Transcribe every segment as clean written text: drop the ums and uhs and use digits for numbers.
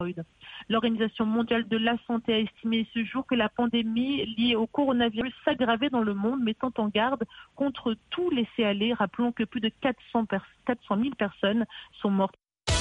L'Organisation mondiale de la santé a estimé ce jour que la pandémie liée au coronavirus s'aggravait dans le monde, mettant en garde contre tous les laisser-aller. Rappelons que plus de 400 000 personnes sont mortes.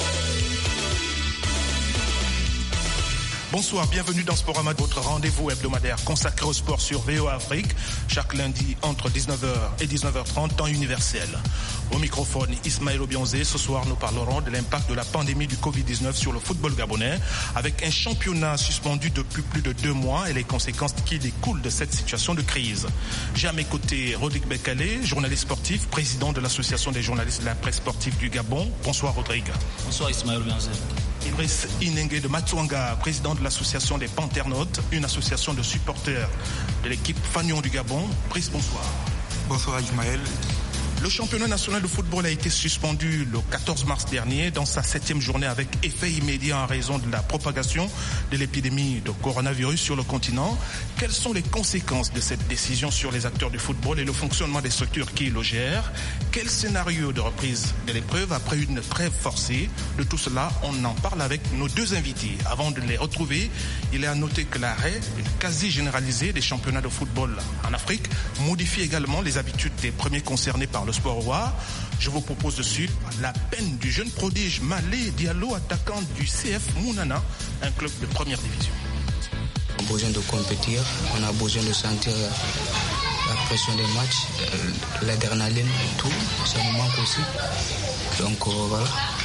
Bonsoir, bienvenue dans Sporama, votre rendez-vous hebdomadaire consacré au sport sur VOA Afrique, chaque lundi entre 19h et 19h30, temps universel. Au microphone, Ismaël Obianzé. Ce soir, nous parlerons de l'impact de la pandémie du Covid-19 sur le football gabonais, avec un championnat suspendu depuis plus de 2 mois et les conséquences qui découlent de cette situation de crise. J'ai à mes côtés Rodrigue Bekale, journaliste sportif, président de l'Association des journalistes de la presse sportive du Gabon. Bonsoir Rodrigue. Bonsoir Ismaël Obianzé. Idriss Inengue de Matsuanga, président de l'association des Panternautes, une association de supporters de l'équipe Fagnon du Gabon. Brice, bonsoir. Bonsoir Ismaël. Le championnat national de football a été suspendu le 14 mars dernier dans sa 7e journée avec effet immédiat en raison de la propagation de l'épidémie de coronavirus sur le continent. Quelles sont les conséquences de cette décision sur les acteurs du football et le fonctionnement des structures qui le gèrent? Quel scénario de reprise de l'épreuve après une trêve forcée? De tout cela, on en parle avec nos 2 invités. Avant de les retrouver, il est à noter que l'arrêt quasi généralisé des championnats de football en Afrique modifie également les habitudes des premiers concernés par le sport roi. Je vous propose de suivre la peine du jeune prodige Malé Diallo, attaquant du CF Mounana, un club de première division. On a besoin de compétir, on a besoin de sentir la pression des matchs, l'adrénaline, tout, ça nous manque aussi. Donc voilà.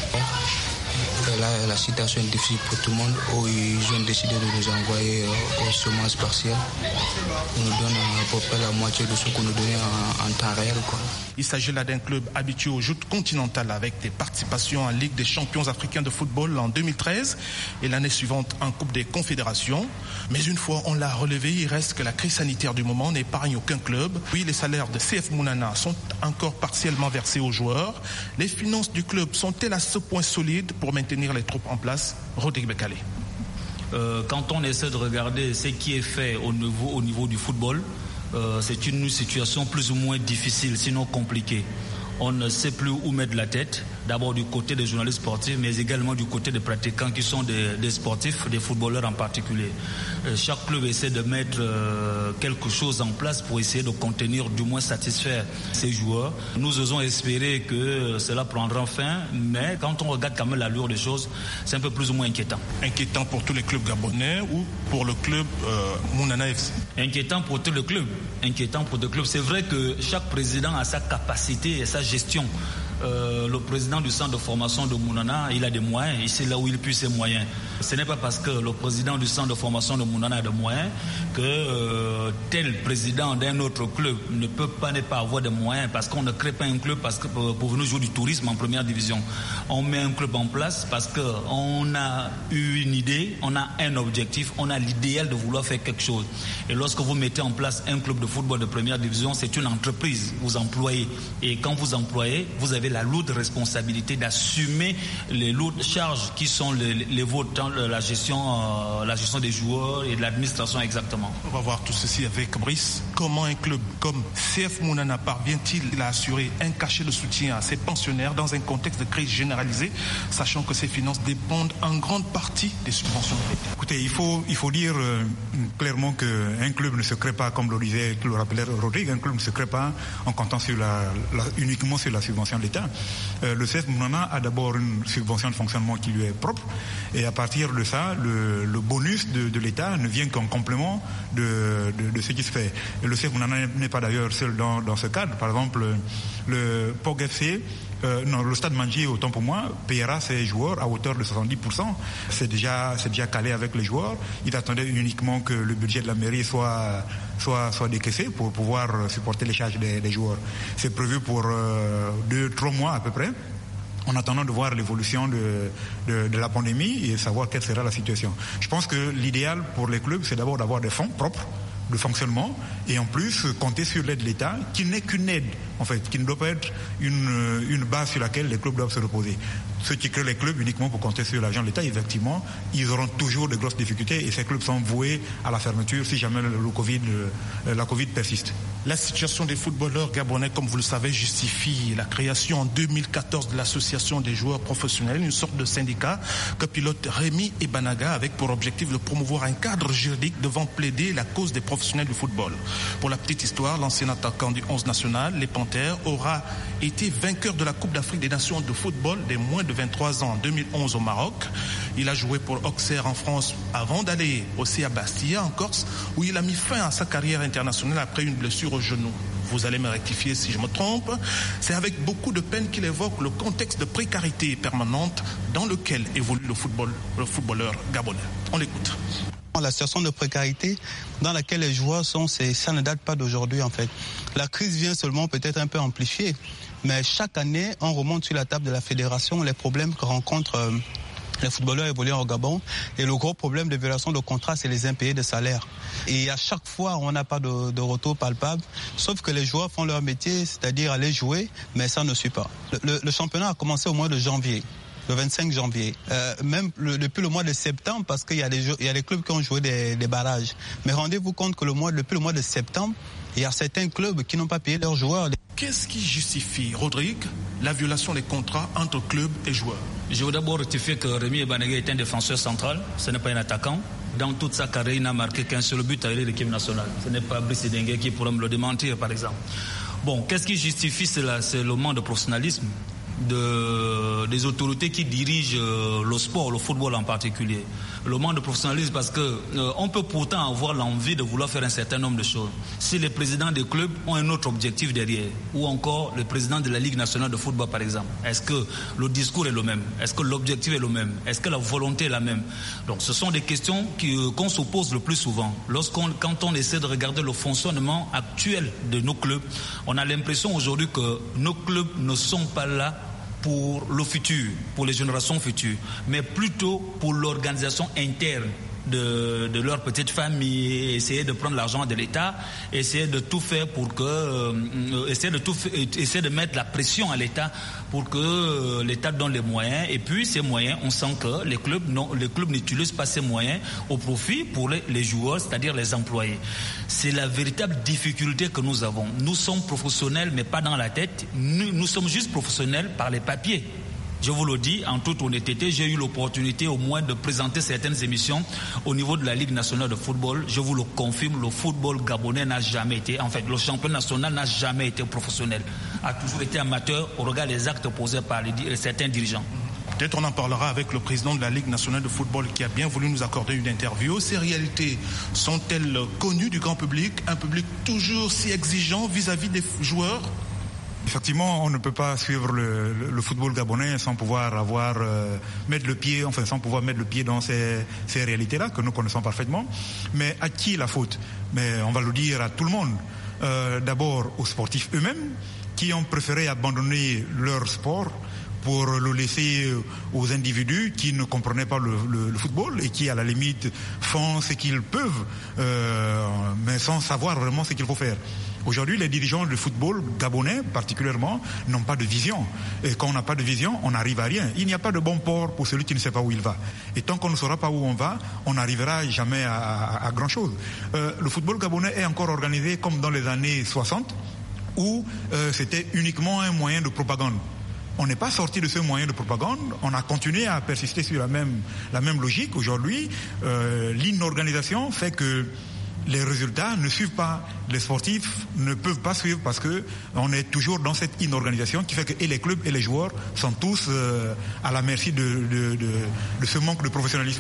Et là, la situation est difficile pour tout le monde. Ils ont décidé de nous envoyer au chômage partiel. On nous donne à peu près la moitié de ce qu'on nous donnait en temps réel, quoi. Il s'agit là d'un club habitué aux joutes continentales avec des participations en Ligue des champions africains de football en 2013 et l'année suivante en Coupe des Confédérations. Mais une fois on l'a relevé, il reste que la crise sanitaire du moment n'épargne aucun club. Oui, les salaires de CF Mounana sont encore partiellement versés aux joueurs. Les finances du club sont-elles à ce point solides pour maintenir les troupes en place? Rodrigue Bekale. Quand on essaie de regarder ce qui est fait au niveau du football, c'est une situation plus ou moins difficile, sinon compliquée. On ne sait plus où mettre la tête, d'abord du côté des journalistes sportifs, mais également du côté des pratiquants qui sont des sportifs, des footballeurs en particulier. Chaque club essaie de mettre quelque chose en place pour essayer de contenir, du moins satisfaire ses joueurs. Nous osons espérer que cela prendra fin, mais quand on regarde quand même l'allure des choses, c'est un peu plus ou moins inquiétant. Inquiétant pour tous les clubs gabonais ou pour le club Mounana FC? Inquiétant pour tous les clubs. Inquiétant pour tous les clubs. C'est vrai que chaque président a sa capacité et sa gestion. Le président du centre de formation de Mounana, il a des moyens, et c'est là où il puise ses moyens. Ce n'est pas parce que le président du centre de formation de Mounana a des moyens que tel président d'un autre club ne peut pas ne pas avoir des moyens, parce qu'on ne crée pas un club parce que pour venir jouer du tourisme en première division. On met un club en place parce qu'on a eu une idée, on a un objectif, on a l'idéal de vouloir faire quelque chose. Et lorsque vous mettez en place un club de football de première division, c'est une entreprise, vous employez. Et quand vous employez, vous avez la lourde responsabilité d'assumer les lourdes charges qui sont les vôtres dans la gestion des joueurs et de l'administration exactement. On va voir tout ceci avec Brice. Comment un club comme CF Mounana parvient-il à assurer un cachet de soutien à ses pensionnaires dans un contexte de crise généralisée, sachant que ses finances dépendent en grande partie des subventions? Écoutez, il faut dire clairement qu'un club ne se crée pas, comme le rappelait Rodrigue, un club ne se crée pas en comptant uniquement sur la subvention de l'État. Le CF Mounana a d'abord une subvention de fonctionnement qui lui est propre, et à partir de ça, le bonus de l'État ne vient qu'en complément de ce qui se fait. Et le CF Mounana n'est pas d'ailleurs seul dans ce cadre. Par exemple, le POG FC, le Stade Mandji, autant pour moi, paiera ses joueurs à hauteur de 70%. C'est déjà calé avec les joueurs. Il attendait uniquement que le budget de la mairie soit décaissé pour pouvoir supporter les charges des joueurs. C'est prévu pour 2-3 mois à peu près, en attendant de voir l'évolution de la pandémie et savoir quelle sera la situation. Je pense que l'idéal pour les clubs, c'est d'abord d'avoir des fonds propres de fonctionnement et en plus compter sur l'aide de l'État, qui n'est qu'une aide en fait, qui ne doit pas être une base sur laquelle les clubs doivent se reposer. Ceux qui créent les clubs uniquement pour compter sur l'argent de l'État, effectivement, ils auront toujours de grosses difficultés et ces clubs sont voués à la fermeture si jamais la Covid persiste. La situation des footballeurs gabonais, comme vous le savez, justifie la création en 2014 de l'Association des joueurs professionnels, une sorte de syndicat que pilote Rémi Ebanaga avec pour objectif de promouvoir un cadre juridique devant plaider la cause des professionnels du football. Pour la petite histoire, l'ancien attaquant du 11 national, les Panthères, aura été vainqueur de la Coupe d'Afrique des Nations de football des moins de 23 ans en 2011 au Maroc. Il a joué pour Auxerre en France avant d'aller aussi à Bastia en Corse où il a mis fin à sa carrière internationale après une blessure au genou. Vous allez me rectifier si je me trompe. C'est avec beaucoup de peine qu'il évoque le contexte de précarité permanente dans lequel évolue le footballeur gabonais. On l'écoute. La situation de précarité dans laquelle les joueurs sont, ça ne date pas d'aujourd'hui en fait. La crise vient seulement peut-être un peu amplifiée, mais chaque année, on remonte sur la table de la fédération les problèmes que rencontrent les footballeurs évoluant au Gabon. Et le gros problème de violation de contrat, c'est les impayés de salaire. Et à chaque fois, on n'a pas de retour palpable, sauf que les joueurs font leur métier, c'est-à-dire aller jouer, mais ça ne suit pas. Le championnat a commencé au mois de janvier. Le 25 janvier, depuis le mois de septembre, parce qu'il y a des clubs qui ont joué des barrages. Mais rendez-vous compte que depuis le mois de septembre, il y a certains clubs qui n'ont pas payé leurs joueurs. Qu'est-ce qui justifie, Rodrigue, la violation des contrats entre clubs et joueurs? Je veux d'abord rectifier que Rémi Ebanaga est un défenseur central, ce n'est pas un attaquant. Dans toute sa carrière, il n'a marqué qu'un seul but avec l'équipe nationale. Ce n'est pas Brice Dengue qui pourrait me le démentir, par exemple. Bon, qu'est-ce qui justifie cela? C'est le manque de professionnalisme des autorités qui dirigent le sport, le football en particulier. Le manque de professionnalisme parce que on peut pourtant avoir l'envie de vouloir faire un certain nombre de choses. Si les présidents des clubs ont un autre objectif derrière, ou encore le président de la Ligue nationale de football par exemple, est-ce que le discours est le même? Est-ce que l'objectif est le même? Est-ce que la volonté est la même? Donc ce sont des questions qu'on se pose le plus souvent. Quand on essaie de regarder le fonctionnement actuel de nos clubs, on a l'impression aujourd'hui que nos clubs ne sont pas là pour le futur, pour les générations futures, mais plutôt pour l'organisation interne de leur petite famille, essayer de prendre l'argent de l'État, essayer de tout faire pour que, essayer de mettre la pression à l'État pour que l'État donne les moyens. Et puis ces moyens, on sent que les clubs n'utilisent pas ces moyens au profit pour les joueurs, c'est-à-dire les employés. C'est la véritable difficulté que nous avons. Nous sommes professionnels, mais pas dans la tête. Nous sommes juste professionnels par les papiers. Je vous le dis, en toute honnêteté, j'ai eu l'opportunité au moins de présenter certaines émissions au niveau de la Ligue nationale de football. Je vous le confirme, le football gabonais n'a jamais été, en fait, le championnat national n'a jamais été professionnel, a toujours été amateur au regard des actes posés par certains dirigeants. Peut-être on en parlera avec le président de la Ligue nationale de football qui a bien voulu nous accorder une interview. Ces réalités sont-elles connues du grand public? Un public toujours si exigeant vis-à-vis des joueurs? Effectivement, on ne peut pas suivre le football gabonais sans pouvoir mettre le pied dans ces réalités-là que nous connaissons parfaitement. Mais à qui la faute? Mais on va le dire à tout le monde. D'abord aux sportifs eux-mêmes qui ont préféré abandonner leur sport pour le laisser aux individus qui ne comprenaient pas le football et qui, à la limite, font ce qu'ils peuvent, mais sans savoir vraiment ce qu'il faut faire. Aujourd'hui, les dirigeants du football gabonais, particulièrement, n'ont pas de vision. Et quand on n'a pas de vision, on n'arrive à rien. Il n'y a pas de bon port pour celui qui ne sait pas où il va. Et tant qu'on ne saura pas où on va, on n'arrivera jamais à grand-chose. Le football gabonais est encore organisé comme dans les années 60, où c'était uniquement un moyen de propagande. On n'est pas sorti de ce moyen de propagande, on a continué à persister sur la même logique. Aujourd'hui, l'inorganisation fait que les résultats ne suivent pas. Les sportifs ne peuvent pas suivre parce que on est toujours dans cette inorganisation qui fait que et les clubs et les joueurs sont tous à la merci de ce manque de professionnalisme.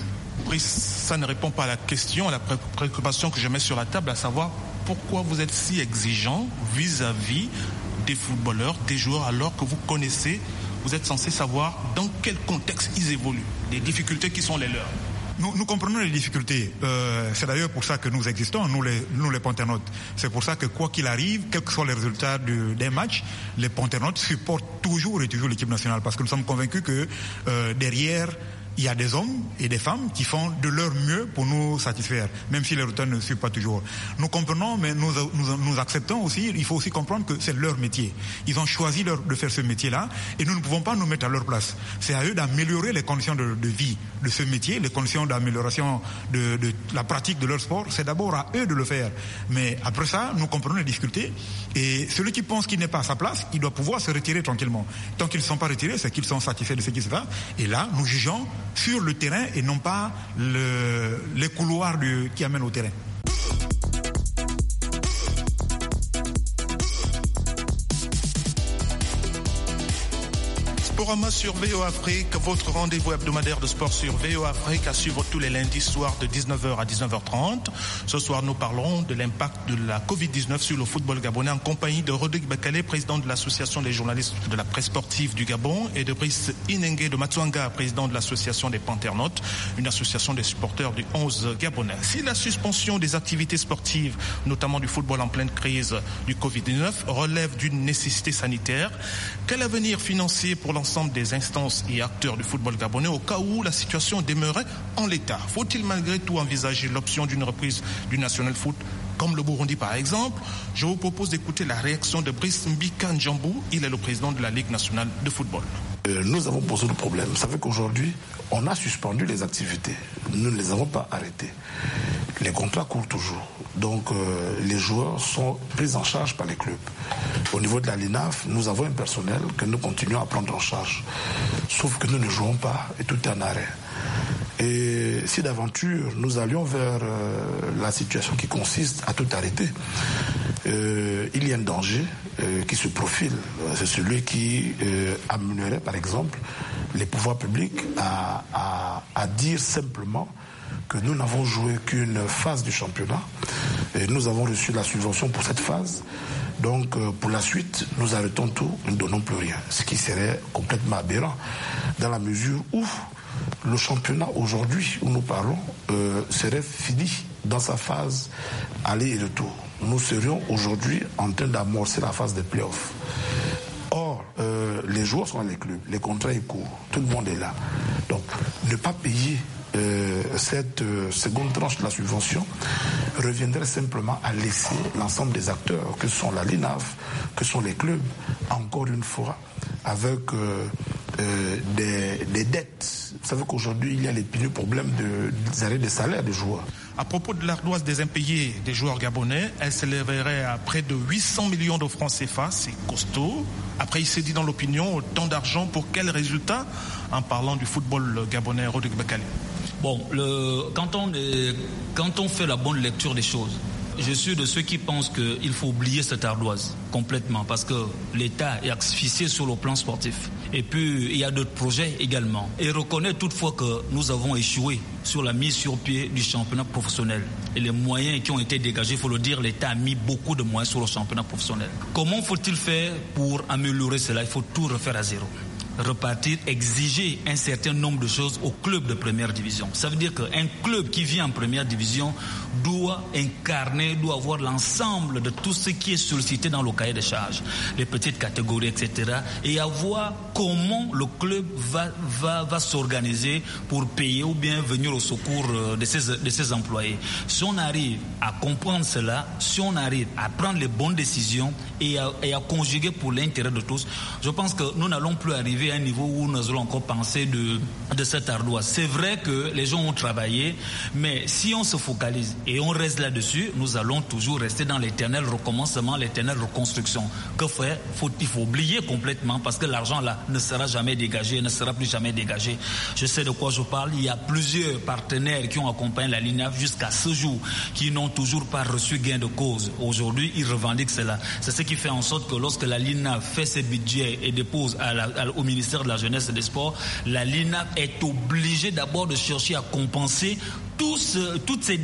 Ça ne répond pas à la question, à la préoccupation que je mets sur la table, à savoir pourquoi vous êtes si exigeant vis-à-vis des footballeurs, des joueurs, alors que vous connaissez, vous êtes censé savoir dans quel contexte ils évoluent, les difficultés qui sont les leurs. Nous comprenons les difficultés. C'est d'ailleurs pour ça que nous existons, nous les Panternautes. C'est pour ça que quoi qu'il arrive, quels que soient les résultats d'un match, les Panternautes supportent toujours et toujours l'équipe nationale parce que nous sommes convaincus que derrière il y a des hommes et des femmes qui font de leur mieux pour nous satisfaire, même si les résultats ne suivent pas toujours. Nous comprenons, mais nous acceptons aussi, il faut aussi comprendre que c'est leur métier. Ils ont choisi de faire ce métier-là et nous ne pouvons pas nous mettre à leur place. C'est à eux d'améliorer les conditions de vie de ce métier, les conditions d'amélioration de la pratique de leur sport. C'est d'abord à eux de le faire. Mais après ça, nous comprenons les difficultés et celui qui pense qu'il n'est pas à sa place, il doit pouvoir se retirer tranquillement. Tant qu'ils ne sont pas retirés, c'est qu'ils sont satisfaits de ce qui se fait. Et là, nous jugeons sur le terrain et non pas les couloirs qui amènent au terrain. Sporama sur VO Afrique, votre rendez-vous hebdomadaire de sport sur VO Afrique à suivre tous les lundis soirs de 19h à 19h30. Ce soir, nous parlerons de l'impact de la Covid-19 sur le football gabonais en compagnie de Rodrigue Bakale, président de l'association des journalistes de la presse sportive du Gabon, et de Brice Inengue de Matsuanga, président de l'association des Panternautes, une association des supporters du 11 gabonais. Si la suspension des activités sportives, notamment du football en pleine crise du Covid-19, relève d'une nécessité sanitaire, quel avenir financier pour l'ensemble des instances et acteurs du football gabonais au cas où la situation demeurait en l'état? Faut-il malgré tout envisager l'option d'une reprise du National Foot comme le Burundi par exemple? Je vous propose d'écouter la réaction de Brice Mbika Njambou. Il est le président de la Ligue nationale de football. Nous avons posé le problème. Vous savez qu'aujourd'hui, on a suspendu les activités. Nous ne les avons pas arrêtées. Les contrats courent toujours. Donc les joueurs sont pris en charge par les clubs. Au niveau de la LINAF, nous avons un personnel que nous continuons à prendre en charge. Sauf que nous ne jouons pas et tout est en arrêt. Et si d'aventure nous allions vers la situation qui consiste à tout arrêter, il y a un danger qui se profile. C'est celui qui amènerait par exemple les pouvoirs publics à dire simplement que nous n'avons joué qu'une phase du championnat et nous avons reçu la subvention pour cette phase. Donc pour la suite, nous arrêtons tout, nous ne donnons plus rien. Ce qui serait complètement aberrant dans la mesure où le championnat aujourd'hui où nous parlons serait fini dans sa phase aller et retour. Nous serions aujourd'hui en train d'amorcer la phase des playoffs. Or, les joueurs sont dans les clubs, les contrats sont courts, tout le monde est là. Donc, ne pas payer cette seconde tranche de la subvention reviendrait simplement à laisser l'ensemble des acteurs, que sont la LINAF, que sont les clubs, encore une fois, avec des dettes. Vous savez qu'aujourd'hui, il y a l'épineux problème des arrêts de salaire des joueurs. À propos de l'ardoise des impayés des joueurs gabonais, elle s'élèverait à près de 800 millions de francs CFA, c'est costaud. Après, il s'est dit dans l'opinion, autant d'argent pour quel résultat? En parlant du football gabonais, Rodrigue Bakale. Bon, quand on fait la bonne lecture des choses, je suis de ceux qui pensent qu'il faut oublier cette ardoise complètement parce que l'État est asphyxié sur le plan sportif. Et puis, il y a d'autres projets également. Et reconnaître toutefois que nous avons échoué sur la mise sur pied du championnat professionnel. Et les moyens qui ont été dégagés, il faut le dire, l'État a mis beaucoup de moyens sur le championnat professionnel. Comment faut-il faire pour améliorer cela? Il faut tout refaire à zéro. Repartir, exiger un certain nombre de choses au club de première division. Ça veut dire qu'un club qui vient en première division doit incarner, doit avoir l'ensemble de tout ce qui est sollicité dans le cahier de charges, les petites catégories, etc. Et avoir comment le club va s'organiser pour payer ou bien venir au secours de ses employés. Si on arrive à comprendre cela, si on arrive à prendre les bonnes décisions et à conjuguer pour l'intérêt de tous, je pense que nous n'allons plus arriver à un niveau où nous allons encore penser de cette ardoise. C'est vrai que les gens ont travaillé, mais si on se focalise et on reste là-dessus, nous allons toujours rester dans l'éternel recommencement, l'éternelle reconstruction. Que faire? Il faut oublier complètement parce que l'argent là ne sera jamais dégagé, ne sera plus jamais dégagé. Je sais de quoi je parle. Il y a plusieurs partenaires qui ont accompagné la LINAF jusqu'à ce jour, qui n'ont toujours pas reçu gain de cause. Aujourd'hui, ils revendiquent cela. C'est ce qui fait en sorte que lorsque la LINAF fait ses budgets et dépose au ministère de la Jeunesse et des Sports, la LINAF est obligée d'abord de chercher à compenser toutes ces dettes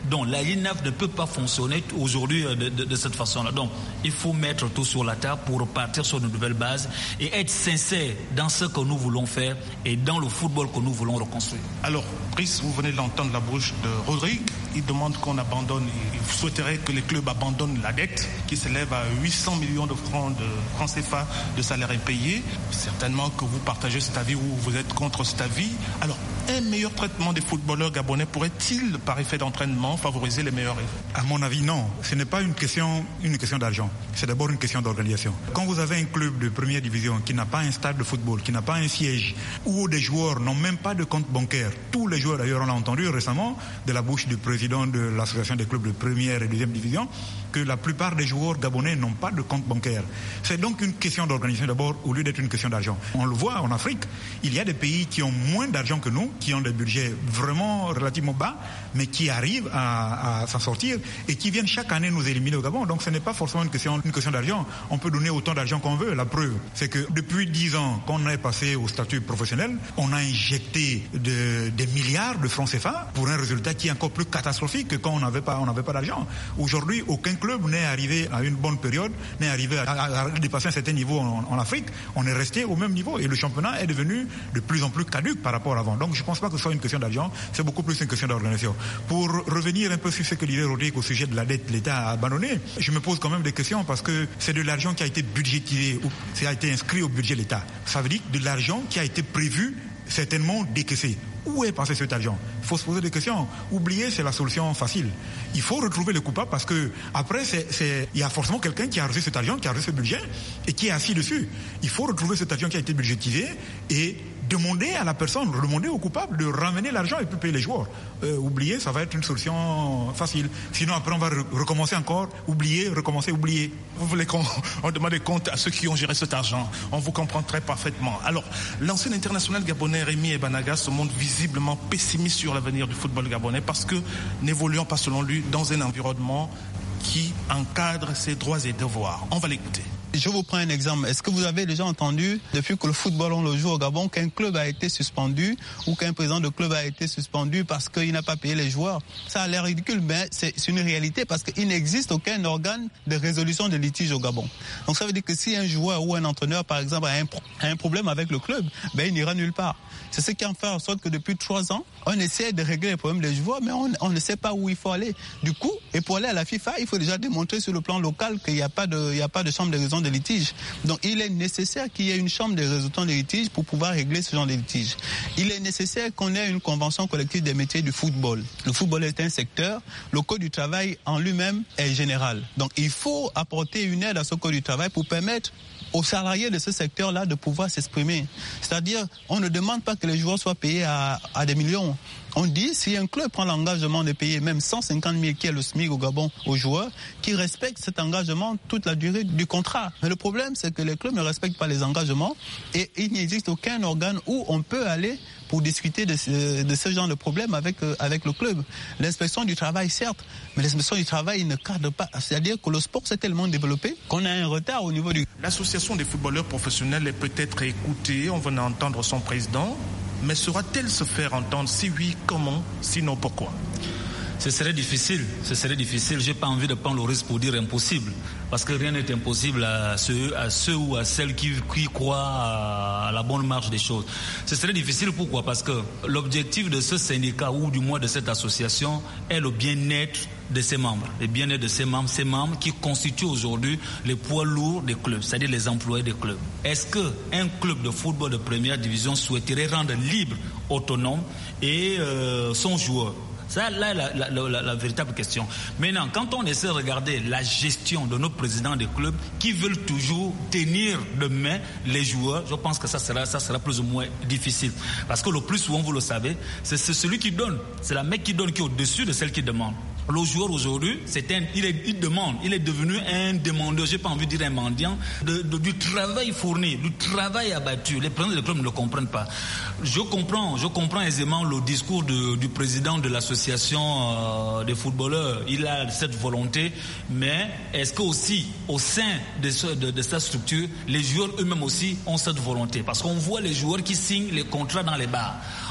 Donc la Ligue 9 ne peut pas fonctionner aujourd'hui de cette façon-là. Donc il faut mettre tout sur la table pour partir sur de nouvelles bases et être sincère dans ce que nous voulons faire et dans le football que nous voulons reconstruire. Alors, Brice, vous venez d'entendre la bouche de Rodrigue. Il demande qu'on abandonne, il souhaiterait que les clubs abandonnent la dette qui s'élève à 800 millions de francs CFA de salaires impayés. Certainement que vous partagez cet avis ou vous êtes contre cet avis. Alors, un meilleur traitement des footballeurs gabonais pourrait-il, par effet d'entraînement, favoriser les meilleurs effets? À mon avis, non. Ce n'est pas une question d'argent. C'est d'abord une question d'organisation. Quand vous avez un club de première division qui n'a pas un stade de football, qui n'a pas un siège, où des joueurs n'ont même pas de compte bancaire, tous les joueurs, d'ailleurs, on l'a entendu récemment de la bouche du président de l'association des clubs de première et deuxième division, que la plupart des joueurs gabonais n'ont pas de compte bancaire. C'est donc une question d'organisation d'abord, au lieu d'être une question d'argent. On le voit en Afrique, il y a des pays qui ont moins d'argent que nous, qui ont des budgets vraiment relativement bas, mais qui arrivent à s'en sortir et qui viennent chaque année nous éliminer au Gabon. Donc ce n'est pas forcément une question d'argent. On peut donner autant d'argent qu'on veut. La preuve, c'est que depuis 10 ans qu'on est passé au statut professionnel, on a injecté des milliards de francs CFA pour un résultat qui est encore plus catastrophique que quand on n'avait pas d'argent. Aujourd'hui, aucun club n'est arrivé à une bonne période, n'est arrivé à dépasser un certain niveau en Afrique. On est resté au même niveau et le championnat est devenu de plus en plus caduc par rapport à avant. Donc je ne pense pas que ce soit une question d'argent, c'est beaucoup plus une question d'organisation. Pour revenir un peu sur ce que disait Rodrigue au sujet de la dette, l'État a abandonné, je me pose quand même des questions parce que c'est de l'argent qui a été budgétisé, ou qui a été inscrit au budget de l'État. Ça veut dire de l'argent qui a été prévu, certainement décaissé. Où est passé cet argent? Il faut se poser des questions. Oublier, c'est la solution facile. Il faut retrouver le coupable parce que après, il y a forcément quelqu'un qui a reçu cet argent, qui a reçu ce budget et qui est assis dessus. Il faut retrouver cet argent qui a été budgétisé et demander à la personne, demander au coupable de ramener l'argent et puis payer les joueurs. Oublier, ça va être une solution facile. Sinon, après, on va recommencer encore. Oublier, recommencer, oublier. Vous voulez qu'on demande des comptes à ceux qui ont géré cet argent? On vous comprend très parfaitement. Alors, l'ancien international gabonais Rémi Ebanaga se montre visiblement pessimiste sur l'avenir du football gabonais parce que n'évoluons pas, selon lui, dans un environnement qui encadre ses droits et devoirs. On va l'écouter. Je vous prends un exemple. Est-ce que vous avez déjà entendu, depuis que le football on le joue au Gabon, qu'un club a été suspendu ou qu'un président de club a été suspendu parce qu'il n'a pas payé les joueurs? Ça a l'air ridicule, mais c'est une réalité parce qu'il n'existe aucun organe de résolution de litige au Gabon. Donc ça veut dire que si un joueur ou un entraîneur, par exemple, a un problème avec le club, il n'ira nulle part. C'est ce qui en fait en sorte que depuis 3 ans, on essaie de régler les problèmes des joueurs, mais on ne sait pas où il faut aller. Du coup, et pour aller à la FIFA, il faut déjà démontrer sur le plan local qu'il n'y a pas de chambre de résolution de litige. Donc il est nécessaire qu'il y ait une chambre de résolution de litige pour pouvoir régler ce genre de litige. Il est nécessaire qu'on ait une convention collective des métiers du football. Le football est un secteur, le code du travail en lui-même est général. Donc il faut apporter une aide à ce code du travail pour permettre aux salariés de ce secteur-là de pouvoir s'exprimer. C'est-à-dire, on ne demande pas que les joueurs soient payés à des millions. On dit, si un club prend l'engagement de payer même 150 000 qui est le SMIC au Gabon aux joueurs, qu'ils respectent cet engagement toute la durée du contrat. Mais le problème, c'est que les clubs ne respectent pas les engagements et il n'existe aucun organe où on peut aller pour discuter de ce genre de problème avec le club. L'inspection du travail, certes, mais l'inspection du travail ne cadre pas. C'est-à-dire que le sport s'est tellement développé qu'on a un retard au niveau du... L'association des footballeurs professionnels est peut-être écoutée, on venait entendre son président, mais saura-t-elle se faire entendre? Si oui, comment? Sinon, pourquoi? Ce serait difficile. J'ai pas envie de prendre le risque pour dire impossible. Parce que rien n'est impossible à ceux ou à celles qui croient à la bonne marche des choses. Ce serait difficile, pourquoi? Parce que l'objectif de ce syndicat ou du moins de cette association est le bien-être de ses membres. Le bien-être de ces membres qui constituent aujourd'hui les poids lourds des clubs, c'est-à-dire les employés des clubs. Est-ce qu'un club de football de première division souhaiterait rendre libre, autonome et son joueur? Ça, là, la véritable question. Maintenant, quand on essaie de regarder la gestion de nos présidents des clubs qui veulent toujours tenir de main les joueurs, je pense que ça sera plus ou moins difficile. Parce que le plus souvent, vous le savez, c'est celui qui donne. C'est la mec qui donne qui est au-dessus de celle qui demande. Le joueur aujourd'hui, il demande, il est devenu un demandeur, j'ai pas envie de dire un mendiant, du travail fourni, du travail abattu. Les présidents des clubs ne le comprennent pas. Je comprends aisément le discours du président de l'association des footballeurs. Il a cette volonté, mais est-ce que aussi au sein de cette structure, les joueurs eux-mêmes aussi ont cette volonté? Parce qu'on voit les joueurs qui signent les contrats dans les bars.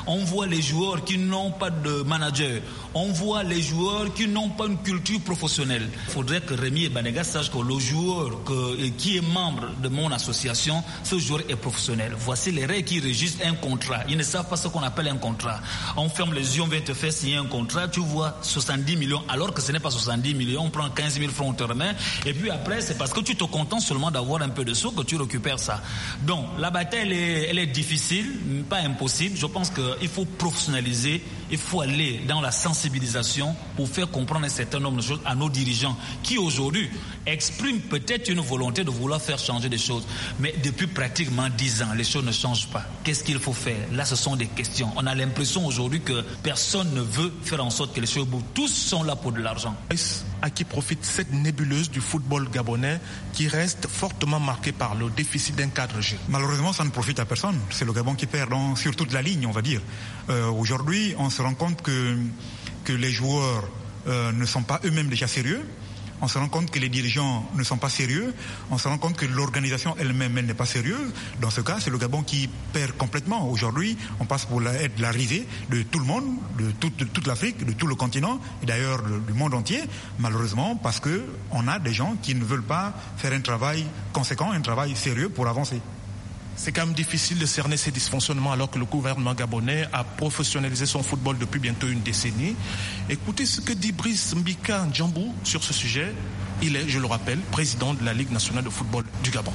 On voit les joueurs qui n'ont pas de manager. On voit les joueurs qui n'ont pas une culture professionnelle. Il faudrait que Rémi Banega sache que le joueur qui est membre de mon association, ce joueur est professionnel. Voici les règles qui régissent un contrat. Ils ne savent pas ce qu'on appelle un contrat. On ferme les yeux, on vient te faire signer un contrat, tu vois 70 millions, alors que ce n'est pas 70 millions, on prend 15 000 francs, on te remet, et puis après, c'est parce que tu te contentes seulement d'avoir un peu de sous que tu récupères ça. Donc, la bataille, elle est difficile, pas impossible. Je pense qu'il faut professionnaliser, il faut aller dans la sensibilisation pour faire comprendre un certain nombre de choses à nos dirigeants qui aujourd'hui expriment peut-être une volonté de vouloir faire changer des choses. Mais depuis pratiquement 10 ans, les choses ne changent pas. Qu'est-ce qu'il faut faire? Là, ce sont des questions. On a l'impression aujourd'hui que personne ne veut faire en sorte que les choses bougent. Tous sont là pour de l'argent. À qui profite cette nébuleuse du football gabonais qui reste fortement marquée par le déficit d'un cadre G? Malheureusement, ça ne profite à personne. C'est le Gabon qui perd sur toute la ligne, on va dire. Aujourd'hui, on se rend compte que les joueurs ne sont pas eux-mêmes déjà sérieux. On se rend compte que les dirigeants ne sont pas sérieux. On se rend compte que l'organisation elle-même n'est pas sérieuse. Dans ce cas, c'est le Gabon qui perd complètement. Aujourd'hui, on passe pour être la risée de tout le monde, de toute l'Afrique, de tout le continent, et d'ailleurs du monde entier, malheureusement, parce qu'on a des gens qui ne veulent pas faire un travail conséquent, un travail sérieux pour avancer. C'est quand même difficile de cerner ces dysfonctionnements alors que le gouvernement gabonais a professionnalisé son football depuis bientôt une décennie. Écoutez ce que dit Brice Mbika Ndjambou sur ce sujet. Il est, je le rappelle, président de la Ligue nationale de football du Gabon.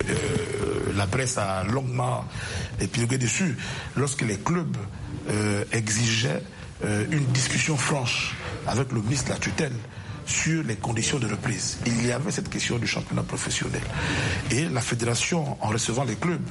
La presse a longuement épilogué dessus lorsque les clubs exigeaient une discussion franche avec le ministre de la tutelle sur les conditions de reprise. Il y avait cette question du championnat professionnel. Et la fédération, en recevant les clubs,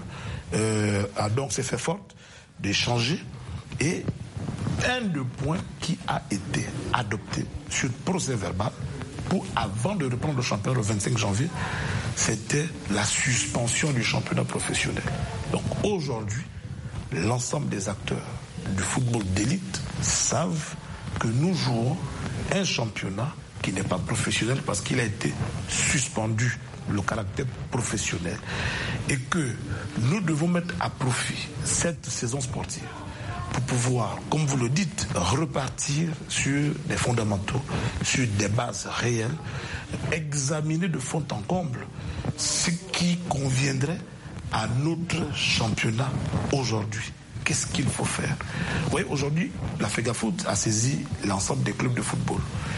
a donc s'est fait forte d'échanger. Et un des points qui a été adopté sur le procès verbal pour, avant de reprendre le championnat le 25 janvier, c'était la suspension du championnat professionnel. Donc aujourd'hui, l'ensemble des acteurs du football d'élite savent que nous jouons un championnat qui n'est pas professionnel parce qu'il a été suspendu, le caractère professionnel, et que nous devons mettre à profit cette saison sportive pour pouvoir, comme vous le dites, repartir sur des fondamentaux, sur des bases réelles, examiner de fond en comble ce qui conviendrait à notre championnat aujourd'hui. Qu'est-ce qu'il faut faire? Vous voyez, aujourd'hui, la FEGAFOOT a saisi l'ensemble des clubs de football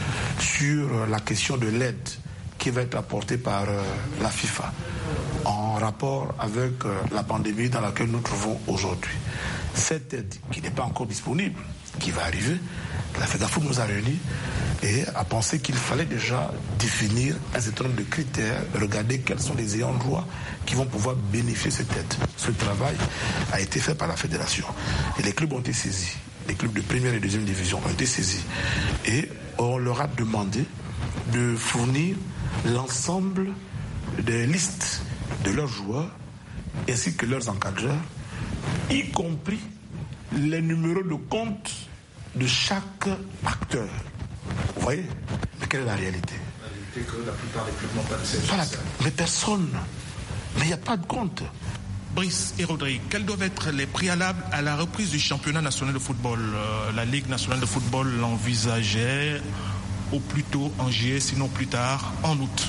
sur la question de l'aide qui va être apportée par la FIFA en rapport avec la pandémie dans laquelle nous trouvons aujourd'hui. Cette aide qui n'est pas encore disponible, qui va arriver, la FEGAFOOT nous a réunis et a pensé qu'il fallait déjà définir un certain nombre de critères, regarder quels sont les ayants droit qui vont pouvoir bénéficier de cette aide. Ce travail a été fait par la fédération et les clubs ont été saisis. Les clubs de première et deuxième division ont été saisis et on leur a demandé de fournir l'ensemble des listes de leurs joueurs ainsi que leurs encadreurs, y compris les numéros de compte de chaque acteur. Vous voyez? Mais quelle est la réalité? La réalité est que la plupart des clubs n'ont pas de service. Mais personne. Mais il n'y a pas de compte. Brice et Rodrigue, quels doivent être les préalables à la reprise du championnat national de football? La Ligue nationale de football l'envisageait au plus tôt en juillet, sinon plus tard en août.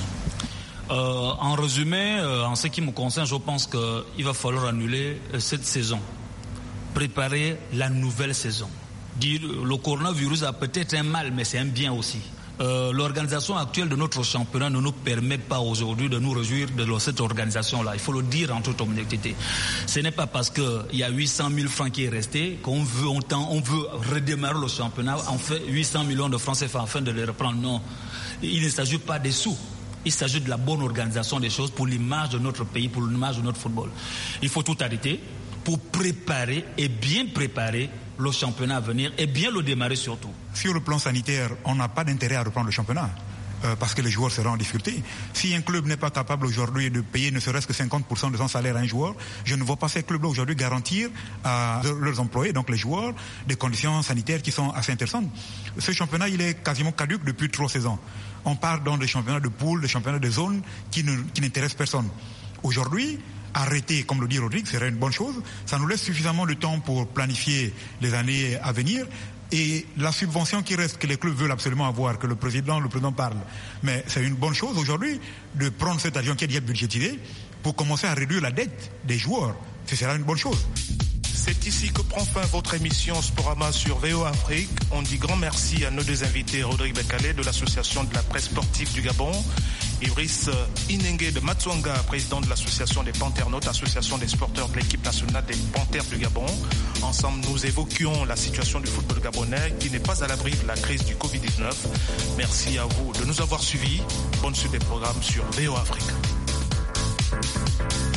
En résumé, en ce qui me concerne, je pense qu'il va falloir annuler cette saison, préparer la nouvelle saison. Dire le coronavirus a peut-être un mal, mais c'est un bien aussi. L'organisation actuelle de notre championnat ne nous permet pas aujourd'hui de nous réjouir de cette organisation-là. Il faut le dire en toute honnêteté. Ce n'est pas parce qu'il y a 800 000 francs qui est resté qu'on veut redémarrer le championnat, on fait 800 millions de francs CFA afin de les reprendre. Non, il ne s'agit pas des sous. Il s'agit de la bonne organisation des choses pour l'image de notre pays, pour l'image de notre football. Il faut tout arrêter pour préparer et bien préparer le championnat à venir et bien le démarrer surtout. Sur le plan sanitaire, on n'a pas d'intérêt à reprendre le championnat parce que les joueurs seront en difficulté. Si un club n'est pas capable aujourd'hui de payer ne serait-ce que 50% de son salaire à un joueur, je ne vois pas ces clubs-là aujourd'hui garantir à leurs employés, donc les joueurs, des conditions sanitaires qui sont assez intéressantes. Ce championnat, il est quasiment caduc depuis 3 saisons. On part dans des championnats de poules, des championnats de zones qui n'intéressent personne. Aujourd'hui, arrêter, comme le dit Rodrigue, serait une bonne chose. Ça nous laisse suffisamment de temps pour planifier les années à venir. Et la subvention qui reste, que les clubs veulent absolument avoir, que le président parle. Mais c'est une bonne chose aujourd'hui de prendre cet argent qui est déjà budgétisé pour commencer à réduire la dette des joueurs. Ce sera une bonne chose. C'est ici que prend fin votre émission Sporama sur VOA Afrique. On dit grand merci à nos deux invités, Rodrigue Bekale de l'Association de la presse sportive du Gabon, Iris Inenge de Matswanga, président de l'Association des Panternautes, association des sporteurs de l'équipe nationale des Panthères du Gabon. Ensemble, nous évoquions la situation du football gabonais qui n'est pas à l'abri de la crise du Covid-19. Merci à vous de nous avoir suivis. Bonne suite des programmes sur VOA Afrique.